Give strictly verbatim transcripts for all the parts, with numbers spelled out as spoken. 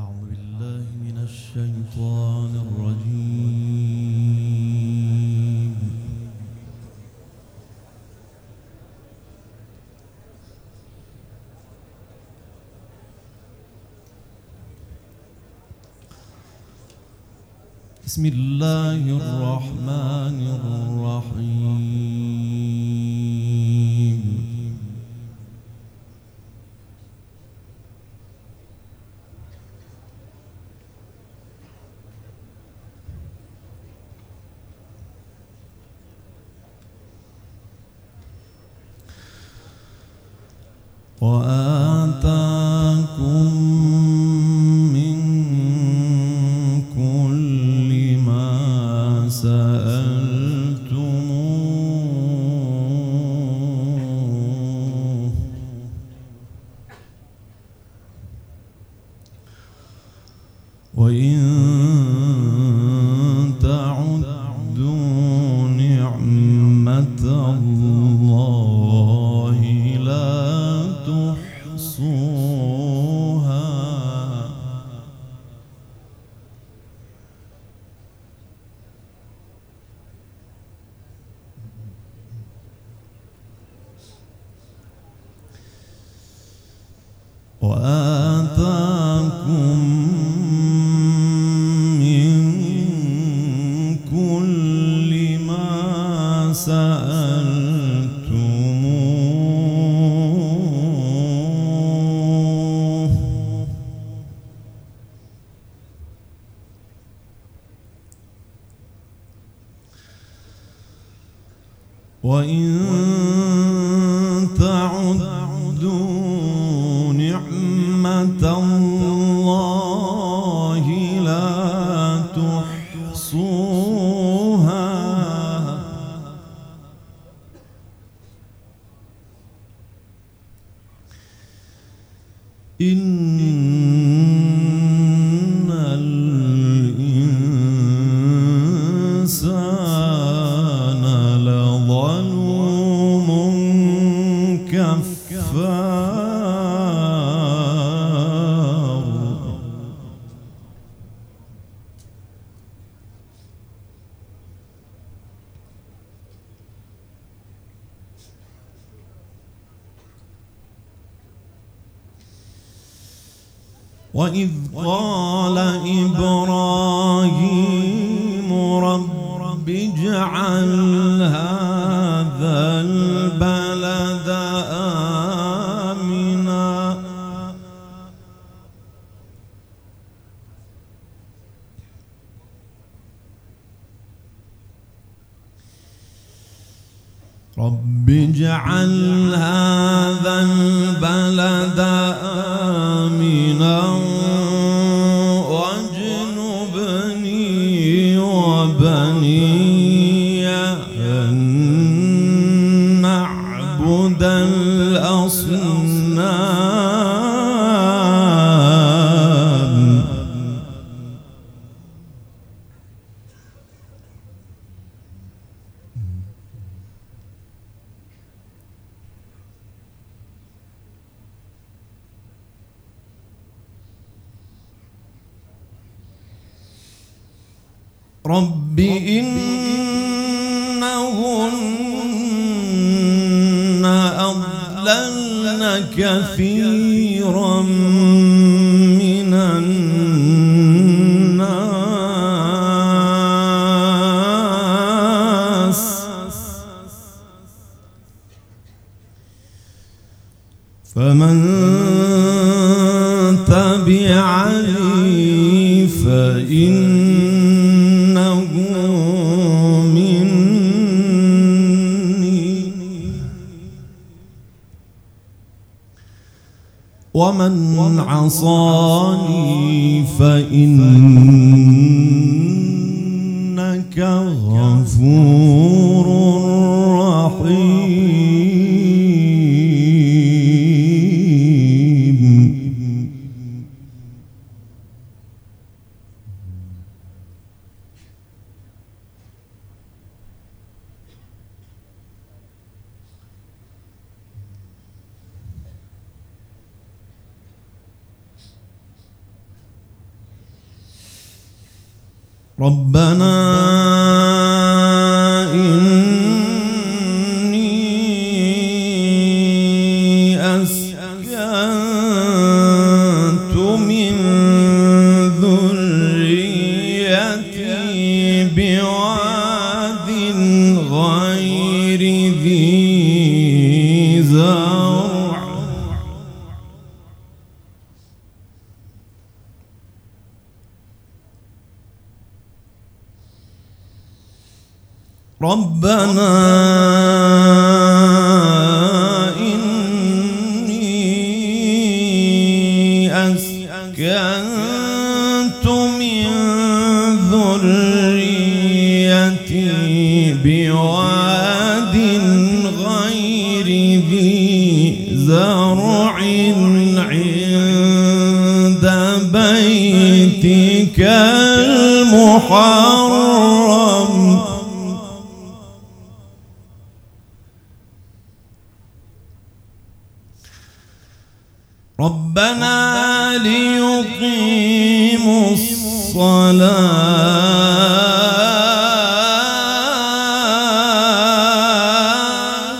أعوذ بالله من الشيطان الرجيم. بسم الله الرحمن الرحيم. وآتاكم من كل ما سألتموه وإن تعدوا نعمة الله لا تحصوها وآتاكم من كل ما سألتموه وإن تعدوا نعمة الله لا تحصوها إن الإنسان لظلوم كفار. وإذ قال إبراهيم رب اجعل هذا البلد آمنا رب اجعل هذا البلد آمنا واجنبني وبني أن نعبد الأصنام. رب إنهن أضللن كثيرا من الناس فمن تبعني فإن ومن عصاني فإنك غفور رحيم. ربنا إني أسكنت من ذريتي بواد غير ذي زرع ربنا إني أسكنت من ذريتي بواد غير ذي زرع عند بيتك المحرم ربنا ليقيموا الصلاة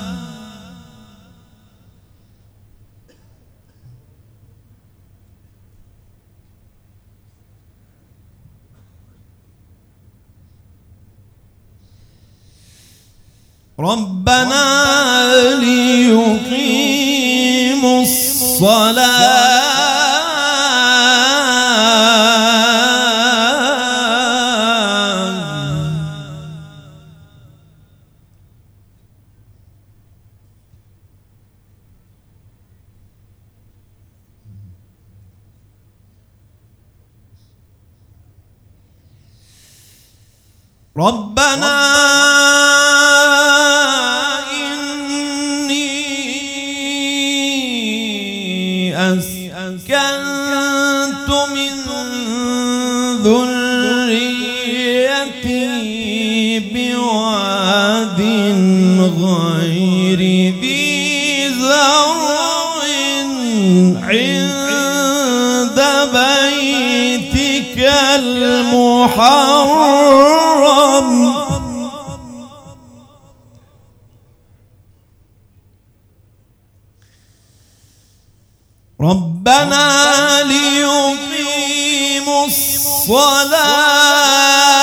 ربنا ليقيموا الصلاة ربنا أسكنت من ذريتي بواد غير ذي زرع عند بيتك المحرم ربنا ليقيموا الصلاة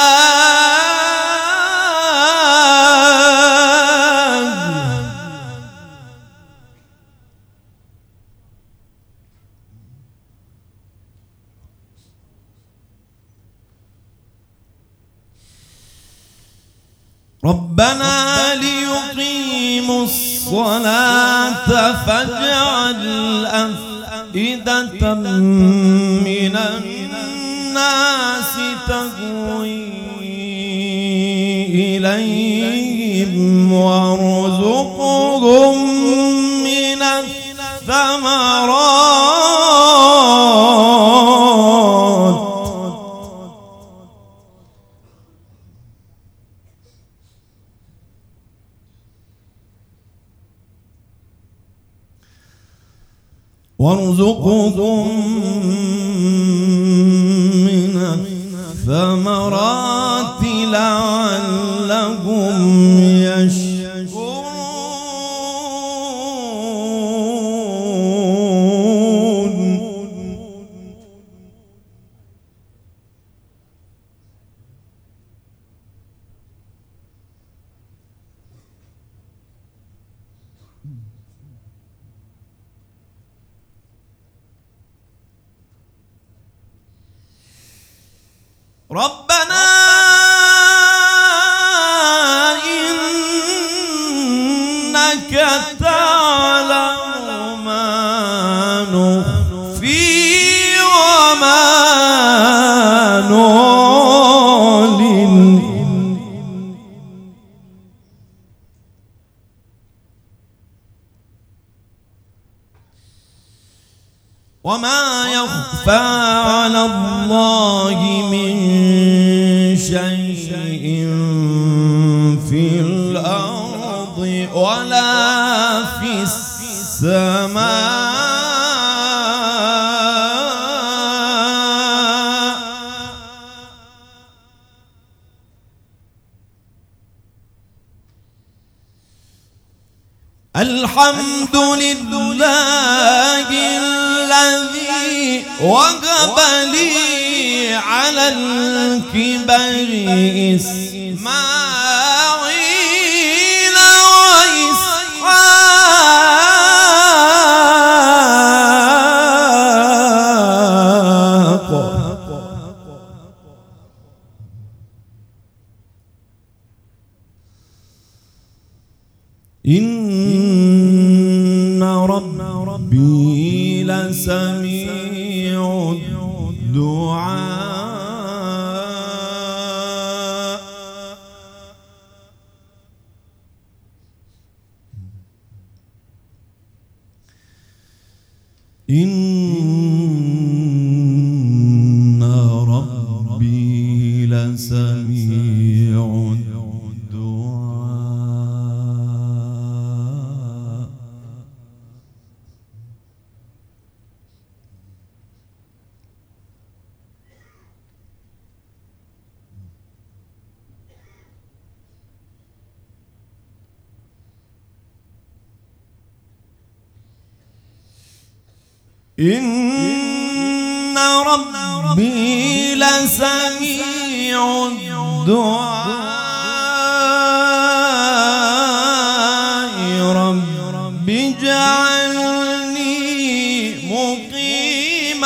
ربنا ليقيموا الصلاة فاجعل أفئدة من الناس تهوي إليهم وارزقهم من الثمرات وارزقهم من الثمرات لعلهم يشكرون ربنا إنك تعلم ما نخفي وما نعلن وما يخفى على الله من شيء في الأرض ولا في السماء الحمد لله الذي وهب لي على الكبر إسماعيل وإسحاق إن ربي لسميع الدعاء إن ربي لسميع الدعاء إن ربي لسميع الدعاء رب اجعلني مقيم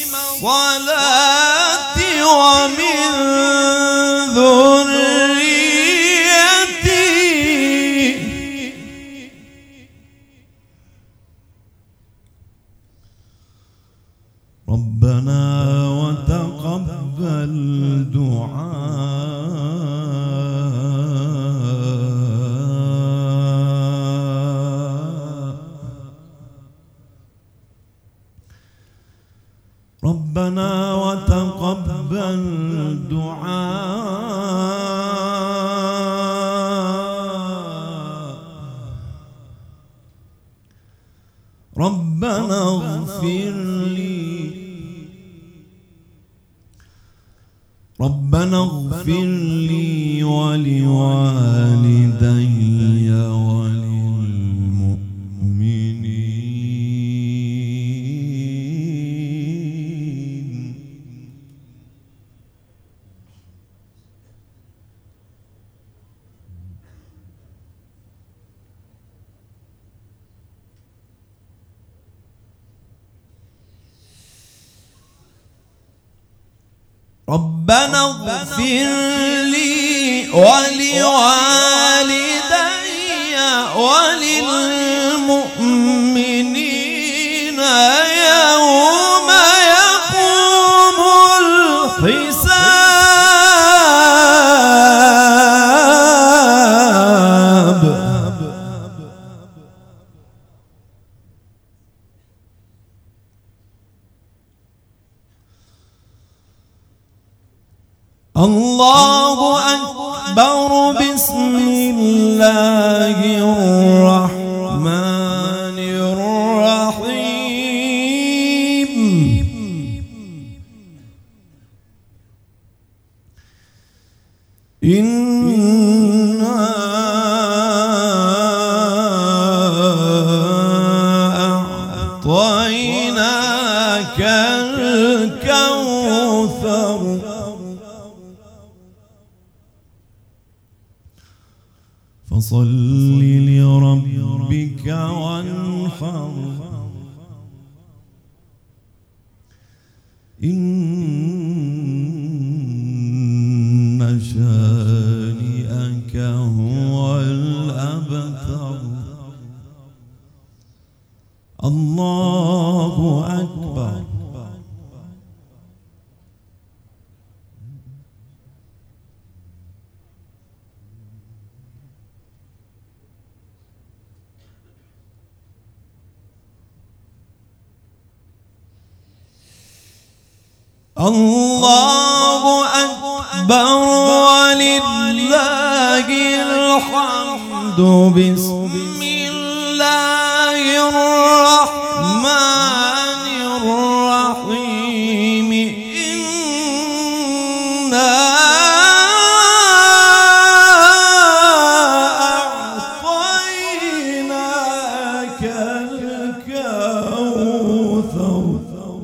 الصلاة ومن ذريتي ربنا وتقبل دعاء ربنا وتقبل دعاء ربنا اغفر لي ربنا اغفر لي ولوالدي وللمؤمنين ربنا اغفر لي ولوالدي وللمؤمنين يوم يقوم الحساب الله أكبر بسم الله الرحمن الرحيم إنا أعطيناك الكوثر فصل لربك وانحر إن شانئك هو الأبتر الله أكبر الله أكبر ولله الحمد بسم الله الرحمن الرحيم إنا أعطيناك الكوثر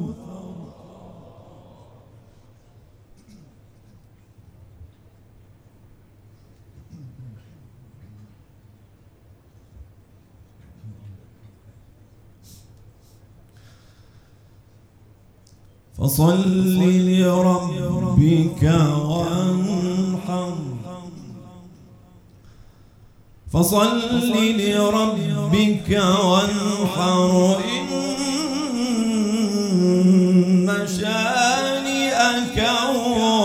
فصل لربك وانحر فصل لربك وانحر إن شانئك هو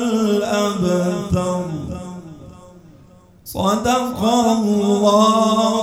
الأبتر صدق الله